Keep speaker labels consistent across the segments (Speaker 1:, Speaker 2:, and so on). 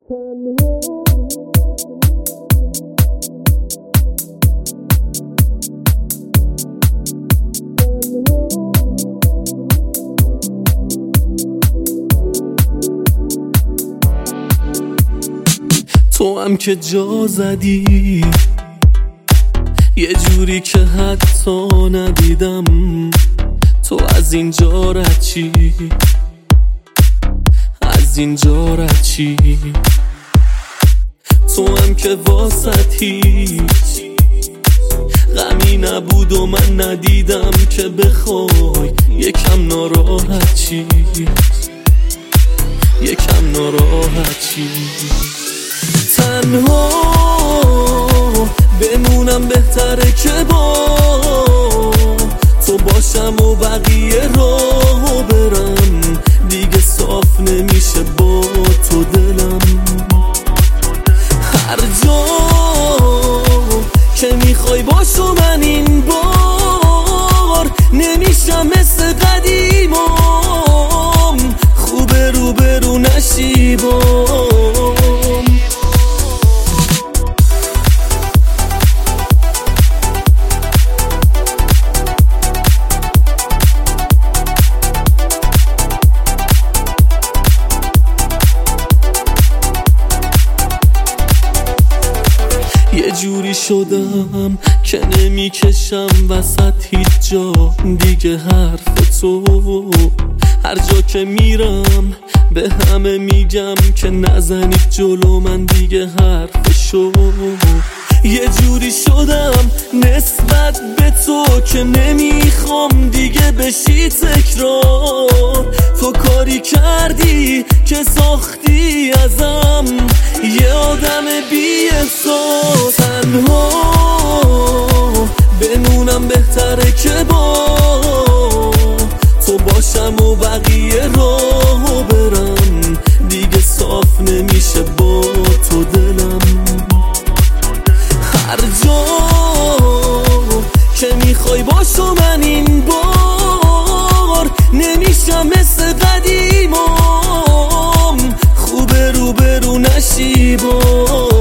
Speaker 1: تو هم که جا زدی یه جوری که حتی ندیدم، تو از اینجا رد چی، از اینجا رد چی. تو هم که واسط هیچ غمی نبود و من ندیدم که بخوای یکم ناراحت چی، یکم ناراحت چی. تنها بمونم بهتره که با تو باشم و بقیه راهو برم، دیگه صاف نمیشه با تو دلم. هر جا که میخوای باشو من این بار نمیشم مثل قدیمم، خوبه روبرو نشی بام. یه جوری شدم که نمیکشم وسط هیچ جا دیگه حرف تو، هر جا که میرم به همه میگم که نزنید جلو من دیگه حرفشو. یه جوری شدم نسبت به تو که نمیخوام دیگه بشی تکرار، تو کاری کردی که ساختی ازم یه آدم بی احساس. تنها بمونم بهتره که با تو باشم و بقیه راهو برم، دیگه صاف نمیشه با تو دلم. هر جا که میخوای باشو من این بار نمیشم مثل قدیمم، خوبه روبرو نشی بام.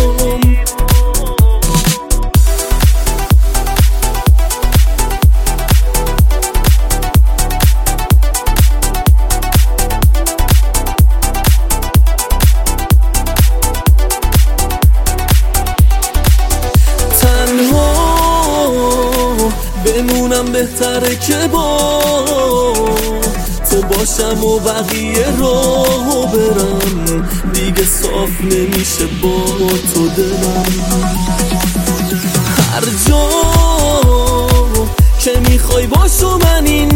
Speaker 1: بمونم بهتره که با تو باشم و بقیه راهو برم، دیگه صاف نمیشه با تو دلم. هر جا که میخوای باشو من این